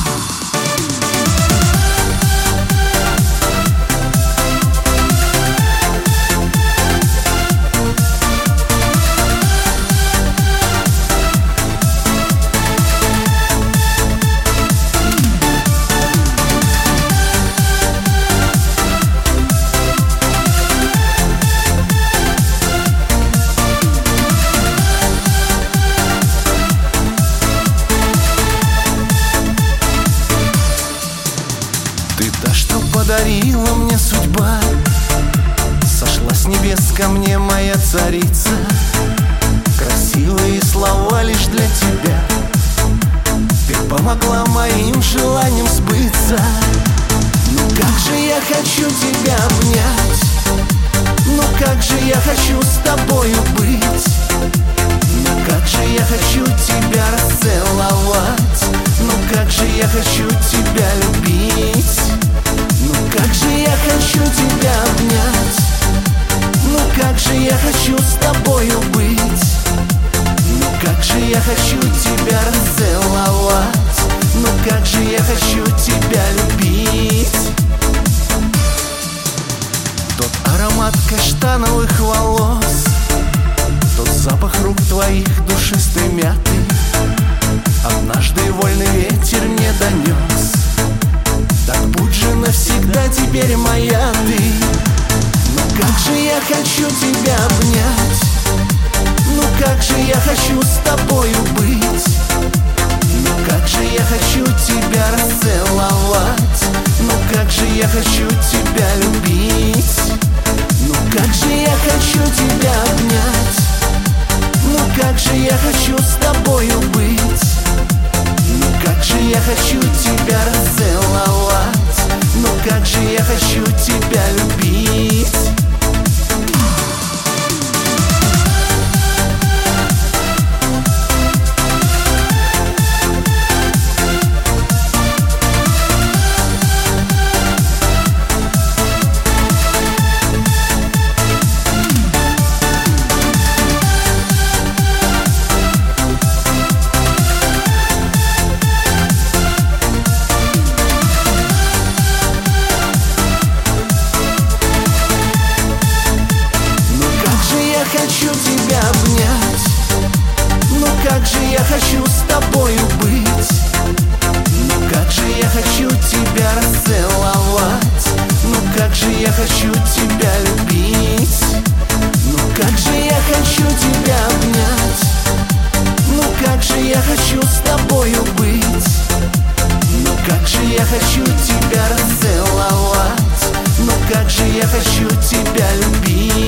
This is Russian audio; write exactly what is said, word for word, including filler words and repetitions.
Ты та, что подарила мне судьба, сошла с небес ко мне моя царица. Красивые слова лишь для тебя, ты помогла моим желаниям сбыться. Ну как же я хочу тебя обнять, ну как же я хочу с тобою быть, ну как же я хочу тебя расцеловать, ну как же я хочу тебя любить, ну как же я хочу тебя обнять, ну как же я хочу с тобою быть, ну как же я хочу тебя расцеловать, ну как же я хочу тебя любить. Тот аромат каштановых волос, тот запах рук твоих душистой мяты, однажды вольный ветер мне донес. Так будь же навсегда теперь моя ты. Ну как же я хочу тебя обнять, ну как же я хочу с тобою быть, ну как же я хочу тебя расцеловать, ну как же я хочу тебя любить, ну как же я хочу тебя обнять, ну как же я хочу с тобою быть, ну как же я хочу тебя расцеловать, ну как же я хочу тебя любить. Хочу тебя обнять, ну как же я хочу с тобою быть, ну как же я хочу тебя расцеловать, ну как же я хочу тебя любить, ну как же я хочу тебя обнять, ну как же я хочу с тобою быть, ну как же я хочу тебя расцеловать, ну как же я хочу тебя любить.